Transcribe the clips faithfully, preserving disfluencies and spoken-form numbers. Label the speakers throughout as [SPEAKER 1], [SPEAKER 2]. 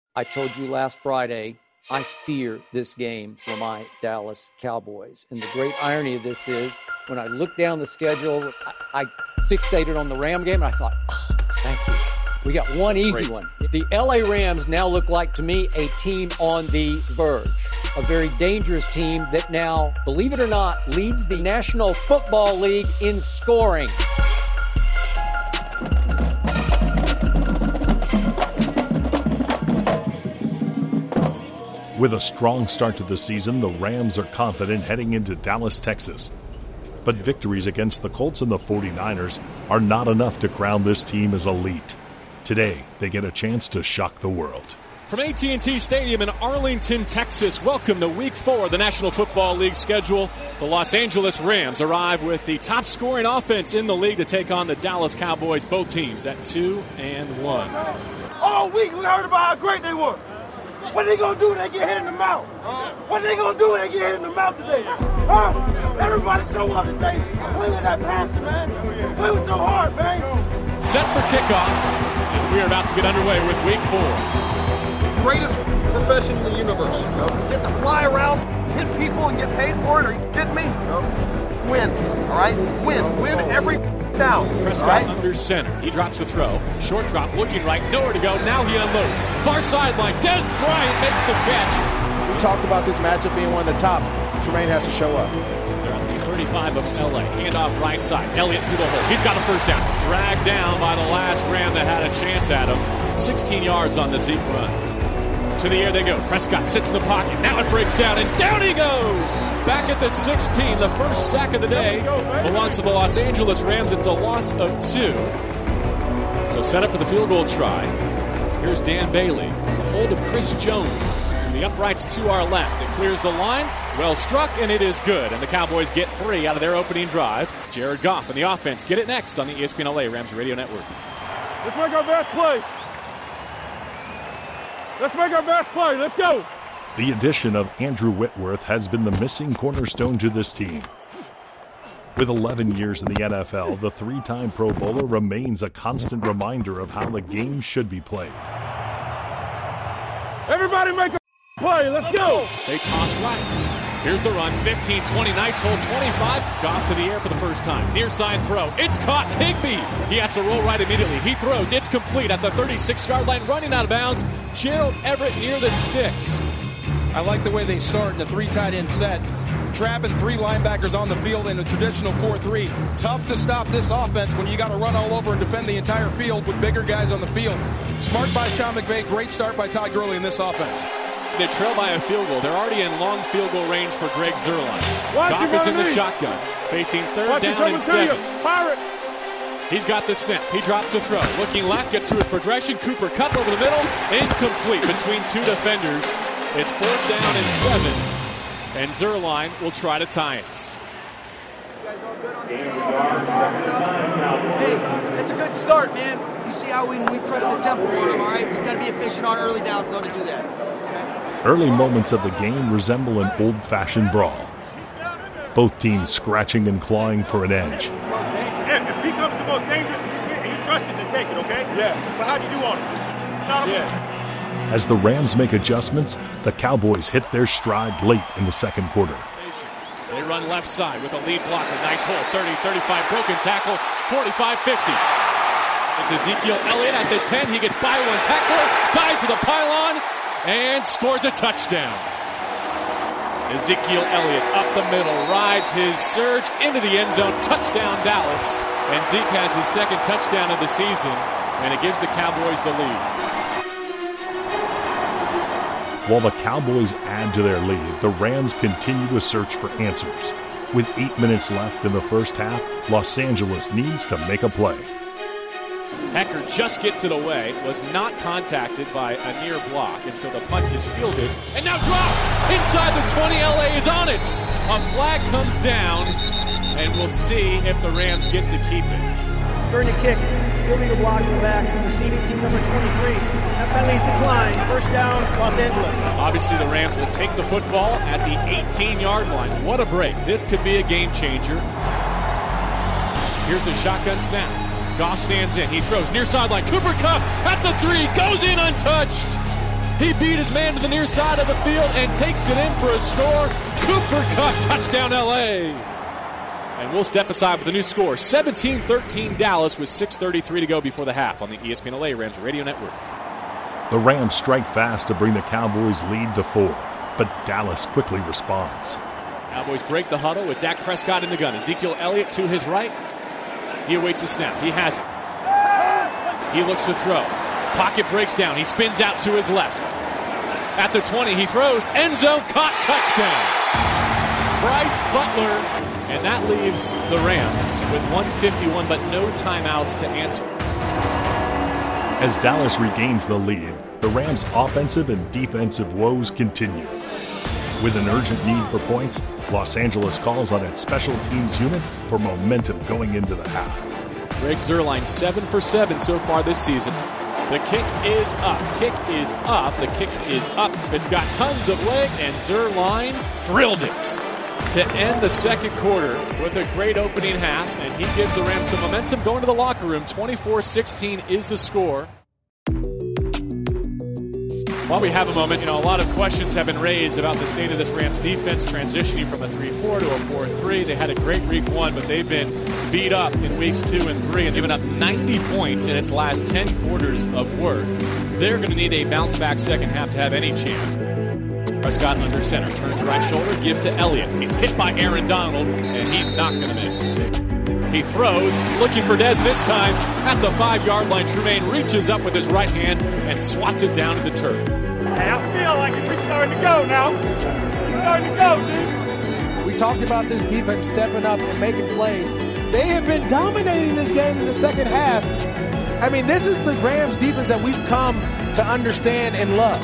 [SPEAKER 1] I told you last Friday, I fear this game for my Dallas Cowboys. And the great irony of this is, when I looked down the schedule, I, I fixated on the Ram game, and I thought, oh, thank you. We got one easy Great. one. The L A Rams now look like, to me, a team on the verge. A very dangerous team that now, believe it or not, leads the National Football League in scoring.
[SPEAKER 2] With a strong start to the season, the Rams are confident heading into Dallas, Texas. But victories against the Colts and the forty-niners are not enough to crown this team as elite. Today, they get a chance to shock the world.
[SPEAKER 3] From A T and T Stadium in Arlington, Texas, welcome to Week four of the National Football League schedule. The Los Angeles Rams arrive with the top-scoring offense in the league to take on the Dallas Cowboys, both teams at two and one.
[SPEAKER 4] All week we heard about how great they were. What are they going to do when they get hit in the mouth? What are they going to do when they get hit in the mouth today? Huh? Everybody show up today. Play with that passion, man. Play with your heart, man.
[SPEAKER 3] Set for kickoff, and we are about to get underway with Week four.
[SPEAKER 5] Greatest profession in the universe. You know? Get to fly around, hit people, and get paid for it. Are you kidding me? No. Win, all right? Win. Win every down.
[SPEAKER 3] Prescott right? Under center. He drops the throw. Short drop, looking right, nowhere to go. Now he unloads. Far sideline. Dez Bryant makes the catch.
[SPEAKER 6] We talked about this matchup being one of the top. Tremaine has to show up.
[SPEAKER 3] They're on the thirty-five of L A. Handoff right side. Elliott through the hole. He's got a first down. Dragged down by the last Ram that had a chance at him. sixteen yards on the Zeke run. To the air they go. Prescott sits in the pocket. Now it breaks down, and down he goes! Back at the sixteen, the first sack of the day belongs to the Los Angeles Rams. It's a loss of two. So set up for the field goal try. Here's Dan Bailey. The hold of Chris Jones. From the uprights to our left. It clears the line. Well struck, and it is good. And the Cowboys get three out of their opening drive. Jared Goff and the offense get it next on the E S P N L A Rams Radio Network.
[SPEAKER 4] Let's make our best play. Let's make our best play. Let's go.
[SPEAKER 2] The addition of Andrew Whitworth has been the missing cornerstone to this team. With eleven years in the N F L, the three-time Pro Bowler remains a constant reminder of how the game should be played.
[SPEAKER 4] Everybody make a play. Let's go.
[SPEAKER 3] They toss right. Here's the run. fifteen twenty. Nice hold. twenty-five. Goff to the air for the first time. Near side throw. It's caught. Higbee. He has to roll right immediately. He throws. It's complete at the thirty-six-yard line. Running out of bounds. Gerald Everett near the sticks.
[SPEAKER 7] I like the way they start in a three tight end set. Trapping three linebackers on the field in a traditional four three. Tough to stop this offense when you got to run all over and defend the entire field with bigger guys on the field. Smart by Sean McVay. Great start by Todd Gurley in this offense.
[SPEAKER 3] They trail by a field goal. They're already in long field goal range for Greg Zuerlein. Goff is in the shotgun, facing third
[SPEAKER 4] Watch
[SPEAKER 3] down and seven.
[SPEAKER 4] Pirate.
[SPEAKER 3] He's got the snap. He drops the throw. Looking left, gets through his progression. Cooper Kupp over the middle. Incomplete between two defenders. It's fourth down and seven. And Zuerlein will try to tie it.
[SPEAKER 8] Hey, that's a good start, man. You see how we, we press the tempo on them, all right? We've got to be efficient on early downs in order to do that.
[SPEAKER 2] Early moments of the game resemble an old-fashioned brawl. Both teams scratching and clawing for an edge.
[SPEAKER 4] Yeah, if he comes the most dangerous, and you trust him to take it, okay? Yeah. But how'd you do on him? Not yeah.
[SPEAKER 2] As the Rams make adjustments, the Cowboys hit their stride late in the second quarter.
[SPEAKER 3] They run left side with a lead blocker. Nice hole. thirty thirty-five. Broken tackle. forty-five fifty. It's Ezekiel Elliott at the ten. He gets by one tackler. Dives with a pylon. And scores a touchdown. Ezekiel Elliott up the middle, rides his surge into the end zone. Touchdown Dallas. And Zeke has his second touchdown of the season, and it gives the Cowboys the lead.
[SPEAKER 2] While the Cowboys add to their lead, the Rams continue to search for answers. With eight minutes left in the first half, Los Angeles needs to make a play.
[SPEAKER 3] Hecker just gets it away, was not contacted by a near block, and so the punt is fielded, and now dropped! Inside the twenty, L A is on it! A flag comes down, and we'll see if the Rams get to keep it.
[SPEAKER 9] During the kick, fielding the block in the back, receiving team number twenty-three. That penalty's declined. First down, Los Angeles.
[SPEAKER 3] Obviously, the Rams will take the football at the eighteen-yard line. What a break. This could be a game changer. Here's a shotgun snap. Goff stands in. He throws near sideline. Cooper Kupp at the three. Goes in untouched. He beat his man to the near side of the field and takes it in for a score. Cooper Kupp, touchdown L A. And we'll step aside with the new score, seventeen thirteen Dallas with six thirty-three to go before the half on the E S P N L A Rams Radio Network.
[SPEAKER 2] The Rams strike fast to bring the Cowboys' lead to four, but Dallas quickly responds.
[SPEAKER 3] Cowboys break the huddle with Dak Prescott in the gun. Ezekiel Elliott to his right. He awaits a snap. He has it. He looks to throw. Pocket breaks down. He spins out to his left. At the twenty, he throws. End zone, caught, touchdown. Bryce Butler. And that leaves the Rams with one fifty-one, but no timeouts to answer.
[SPEAKER 2] As Dallas regains the lead, the Rams' offensive and defensive woes continue. With an urgent need for points, Los Angeles calls on its special teams unit for momentum going into the half.
[SPEAKER 3] Greg Zuerlein, seven for seven so far this season. The kick is up. Kick is up. The kick is up. It's got tons of leg, and Zuerlein drilled it to end the second quarter with a great opening half, and he gives the Rams some momentum going to the locker room. twenty-four sixteen is the score. While we have a moment, you know, a lot of questions have been raised about the state of this Rams defense transitioning from a three four to a four three. They had a great week one, but they've been beat up in weeks two and three and given up ninety points in its last ten quarters of work. They're going to need a bounce-back second half to have any chance. Prescott under center, turns right shoulder, gives to Elliott. He's hit by Aaron Donald, and he's not going to miss. He throws, looking for Dez this time at the five-yard line. Tremaine reaches up with his right hand and swats it down to the turf.
[SPEAKER 4] Hey, I feel like it's starting to go now. It's starting to go, dude.
[SPEAKER 6] We talked about this defense stepping up and making plays. They have been dominating this game in the second half. I mean, this is the Rams defense that we've come to understand and love.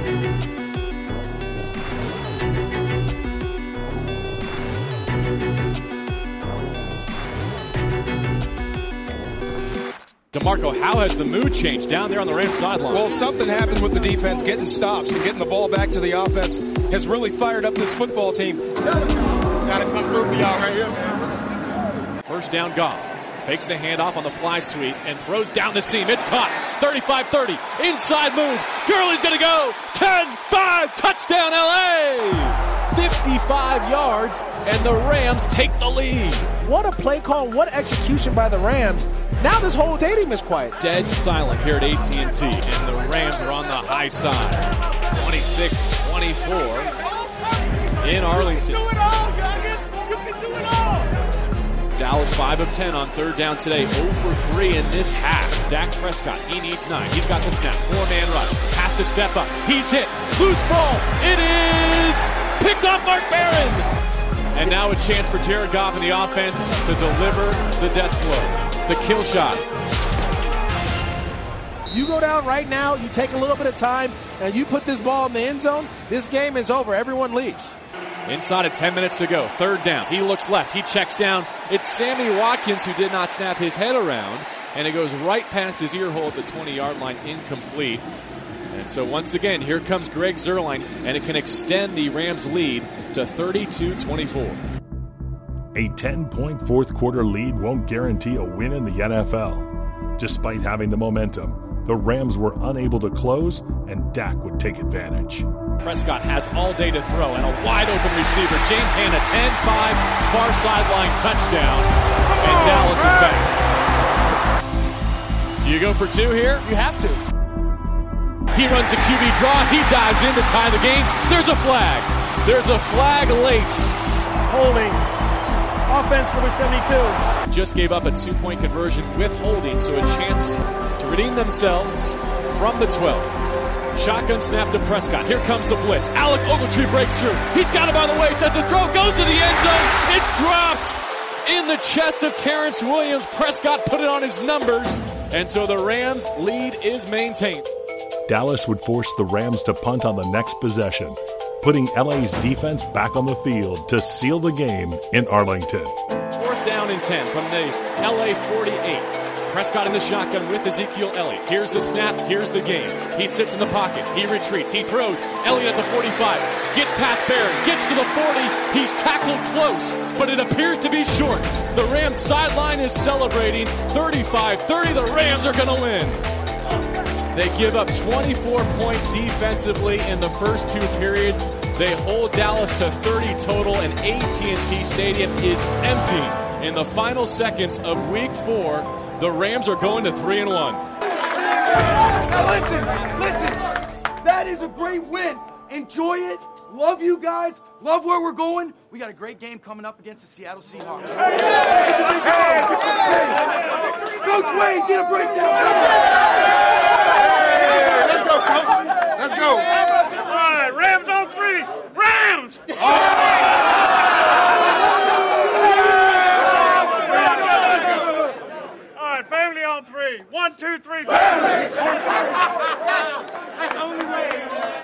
[SPEAKER 3] DeMarco, how has the mood changed down there on the Rams sideline?
[SPEAKER 7] Well, something happened with the defense. Getting stops and getting the ball back to the offense has really fired up this football team.
[SPEAKER 4] Gotta come through for y'all right here.
[SPEAKER 3] First down, Goff. Fakes the handoff on the fly sweep and throws down the seam. It's caught. thirty-five thirty. Inside move. Gurley's going to go. ten five. Touchdown, L A. fifty-five yards, and the Rams take the lead.
[SPEAKER 6] What a play call. What execution by the Rams. Now this whole stadium is quiet.
[SPEAKER 3] Dead silent here at A T and T, and the Rams are on the high side. twenty-six twenty-four in Arlington.
[SPEAKER 4] You can do it all, Goggins. You can do it all.
[SPEAKER 3] Dallas five of ten on third down today. zero for three in this half. Dak Prescott, he needs nine. He's got the snap. Four-man rush. Has to step up. He's hit. Loose ball. It is picked off Mark Barron. And now a chance for Jared Goff in the offense to deliver the death blow. The kill shot.
[SPEAKER 6] You go down right now, you take a little bit of time, and you put this ball in the end zone, this game is over. Everyone leaves.
[SPEAKER 3] Inside of ten minutes to go. Third down. He looks left. He checks down. It's Sammy Watkins who did not snap his head around, and it goes right past his ear hole at the twenty-yard line, incomplete. And so once again, here comes Greg Zuerlein, and it can extend the Rams' lead to thirty-two twenty-four.
[SPEAKER 2] A ten-point fourth-quarter lead won't guarantee a win in the N F L. Despite having the momentum, the Rams were unable to close, and Dak would take advantage.
[SPEAKER 3] Prescott has all day to throw, and a wide-open receiver. James Hanna, ten five, far sideline touchdown, and Dallas is back. Do you go for two here?
[SPEAKER 6] You have to.
[SPEAKER 3] He runs the Q B draw. He dives in to tie the game. There's a flag. There's a flag late.
[SPEAKER 9] Holding. Offense number seventy-two.
[SPEAKER 3] Just gave up a two-point conversion with holding, so a chance to redeem themselves from the twelve. Shotgun snap to Prescott. Here comes the blitz. Alec Ogletree breaks through. He's got him on the way. Sets a throw. Goes to the end zone. It's dropped in the chest of Terrence Williams. Prescott put it on his numbers, and so the Rams' lead is maintained.
[SPEAKER 2] Dallas would force the Rams to punt on the next possession, putting L A's defense back on the field to seal the game in Arlington.
[SPEAKER 3] Fourth down and ten from the L A forty-eight. Prescott in the shotgun with Ezekiel Elliott. Here's the snap. Here's the game. He sits in the pocket. He retreats. He throws. Elliott at the forty-five. Gets past Barry. Gets to the forty. He's tackled close, but it appears to be short. The Rams sideline is celebrating. thirty-five thirty. The Rams are going to win. They give up twenty-four points defensively in the first two periods. They hold Dallas to thirty total, and A T and T Stadium is empty in the final seconds of week four. The Rams are going to three and one.
[SPEAKER 8] Now listen, listen. That is a great win. Enjoy it. Love you guys. Love where we're going. We got a great game coming up against the Seattle Seahawks. Hey, hey, hey, hey. Coach Wade, get a breakdown.